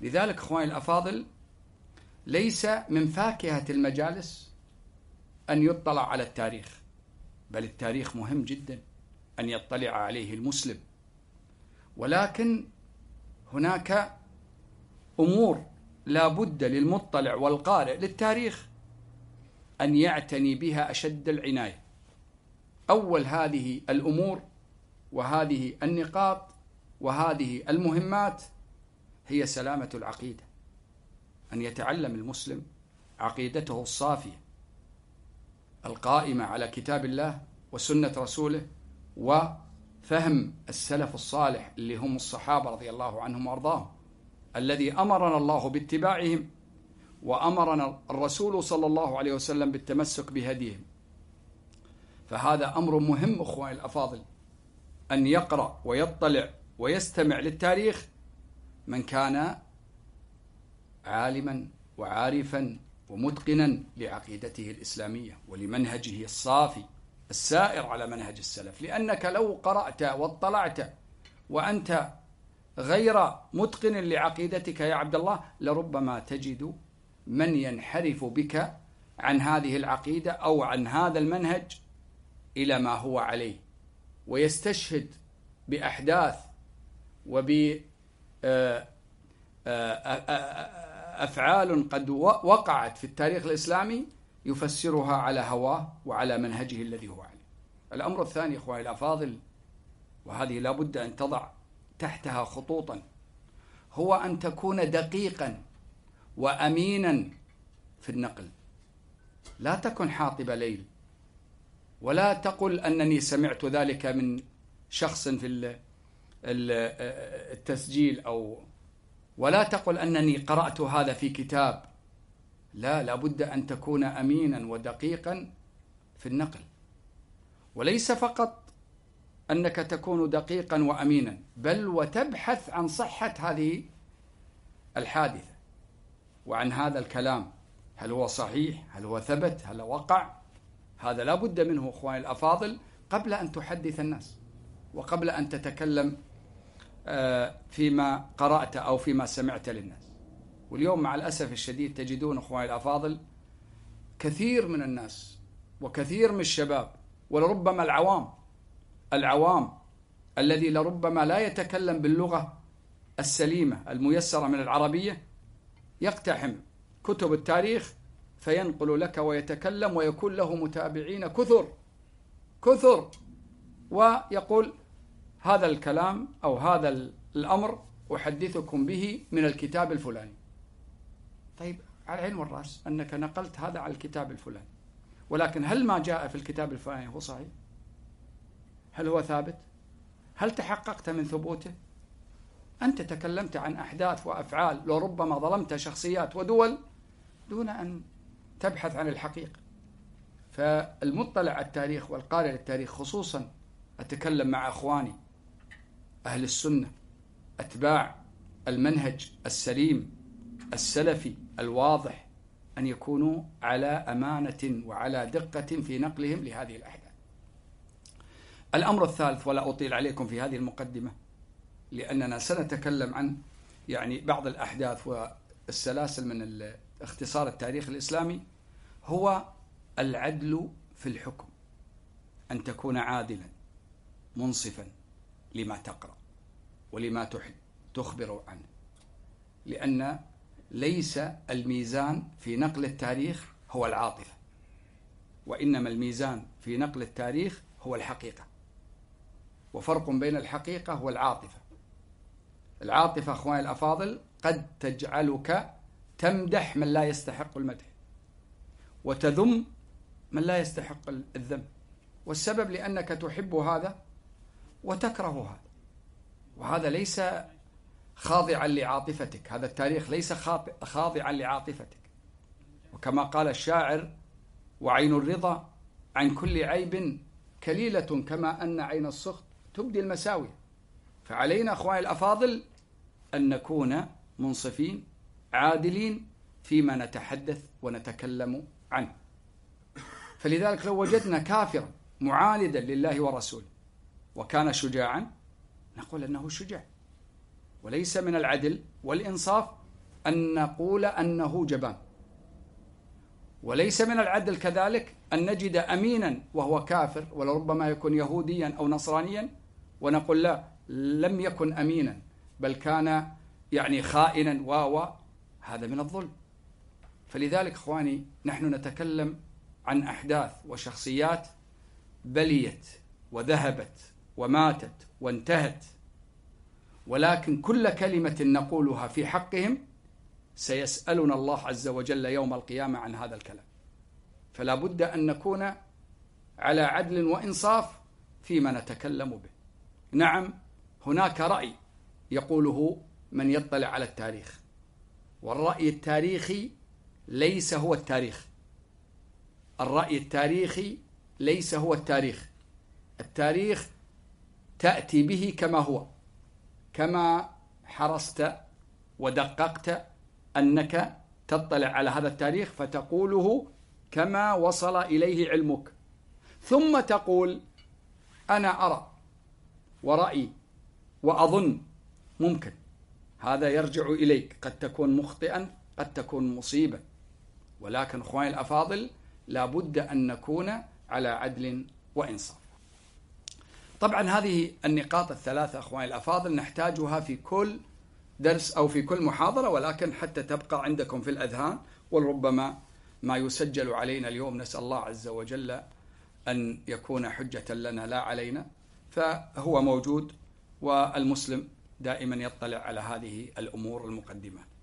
لذلك أخواني الأفاضل، ليس من فاكهة المجالس أن يطلع على التاريخ، بل التاريخ مهم جدا أن يطلع عليه المسلم، ولكن هناك أمور لا بد للمطلع والقارئ للتاريخ أن يعتني بها أشد العناية. أول هذه الأمور وهذه النقاط وهذه المهمات هي سلامة العقيدة، أن يتعلم المسلم عقيدته الصافية القائمة على كتاب الله وسنة رسوله وفهم السلف الصالح اللي هم الصحابة رضي الله عنهم وأرضاهم، الذي أمرنا الله باتباعهم وأمرنا الرسول صلى الله عليه وسلم بالتمسك بهديهم. فهذا أمر مهم أخواني الأفاضل، أن يقرأ ويطلع ويستمع للتاريخ من كان عالما وعارفا ومتقنا لعقيدته الإسلامية ولمنهجه الصافي السائر على منهج السلف. لأنك لو قرأت واطلعت وأنت غير متقن لعقيدتك يا عبد الله، لربما تجد من ينحرف بك عن هذه العقيدة أو عن هذا المنهج إلى ما هو عليه، ويستشهد بأحداث وبأفعال قد وقعت في التاريخ الإسلامي يفسرها على هواه وعلى منهجه الذي هو عليه. الأمر الثاني إخواني الأفاضل، وهذه لا بد أن تضع تحتها خطوطا، هو أن تكون دقيقا وأمينا في النقل. لا تكن حاطب ليل، ولا تقل أنني سمعت ذلك من شخص في التسجيل، ولا تقل أنني قرأت هذا في كتاب. لا بد أن تكون أمينا ودقيقا في النقل، وليس فقط أنك تكون دقيقا وأمينا، بل وتبحث عن صحة هذه الحادثة وعن هذا الكلام، هل هو صحيح، هل هو ثبت، هل وقع. هذا لا بد منه أخواني الأفاضل قبل أن تحدث الناس وقبل أن تتكلم فيما قرأت أو فيما سمعت للناس. واليوم مع الأسف الشديد تجدون أخواني الأفاضل كثير من الناس وكثير من الشباب ولربما العوام الذي لربما لا يتكلم باللغة السليمة الميسرة من العربية، يقتحم كتب التاريخ فينقل لك ويتكلم ويكون له متابعين كثر، ويقول هذا الكلام أو هذا الأمر أحدثكم به من الكتاب الفلاني. طيب، على العين والرأس أنك نقلت هذا على الكتاب الفلاني، ولكن هل ما جاء في الكتاب الفلاني هو صحيح؟ هل هو ثابت؟ هل تحققت من ثبوته؟ أنت تكلمت عن أحداث وأفعال لربما ظلمت شخصيات ودول دون أن تبحث عن الحقيقة. فالمطلع على التاريخ والقارئ للتاريخ خصوصا، أتكلم مع أخواني أهل السنة أتباع المنهج السليم السلفي الواضح، أن يكونوا على أمانة وعلى دقة في نقلهم لهذه الأحداث. الأمر الثالث، ولا أطيل عليكم في هذه المقدمة لأننا سنتكلم عن بعض الأحداث والسلاسل من اختصار التاريخ الإسلامي، هو العدل في الحكم، أن تكون عادلا منصفا لما تقرأ ولما تخبر عنه، لأن ليس الميزان في نقل التاريخ هو العاطفة، وإنما الميزان في نقل التاريخ هو الحقيقة، وفرق بين الحقيقة والعاطفة. العاطفة أخواني الأفاضل قد تجعلك تمدح من لا يستحق المدح وتذم من لا يستحق الذم، والسبب لأنك تحب هذا وتكره هذا، وهذا ليس خاضعا لعاطفتك، هذا التاريخ ليس خاضعا لعاطفتك. وكما قال الشاعر: وعين الرضا عن كل عيب كليلة كما أن عين السخط تبدي المساوي. فعلينا أخواني الأفاضل أن نكون منصفين عادلين فيما نتحدث ونتكلم عنه. فلذلك لو وجدنا كافرا معاندا لله ورسوله وكان شجاعا، نقول أنه شجاع، وليس من العدل والإنصاف أن نقول أنه جبان، وليس من العدل كذلك أن نجد أمينا وهو كافر ولربما يكون يهوديا أو نصرانيا ونقول لا، لم يكن أمينا بل كان خائنا هذا من الظلم. فلذلك إخواني نحن نتكلم عن أحداث وشخصيات بليت وذهبت وماتت وانتهت، ولكن كل كلمة نقولها في حقهم سيسألنا الله عز وجل يوم القيامة عن هذا الكلام. فلا بد أن نكون على عدل وإنصاف فيما نتكلم به. نعم، هناك رأي يقوله من يطلع على التاريخ، والرأي التاريخي ليس هو التاريخ. الرأي التاريخي ليس هو التاريخ. التاريخ تأتي به كما هو، كما حرصت ودققت أنك تطلع على هذا التاريخ فتقوله كما وصل إليه علمك، ثم تقول أنا أرى ورأيي وأظن. ممكن هذا يرجع إليك، قد تكون مخطئا قد تكون مصيبا، ولكن أخواني الأفاضل لا بد أن نكون على عدل وإنصاف. طبعا هذه النقاط الثلاثة أخواني الأفاضل نحتاجها في كل درس أو في كل محاضرة، ولكن حتى تبقى عندكم في الأذهان، وربما ما يسجل علينا اليوم نسأل الله عز وجل أن يكون حجة لنا لا علينا، فهو موجود، والمسلم دائما يطلع على هذه الأمور المقدمات.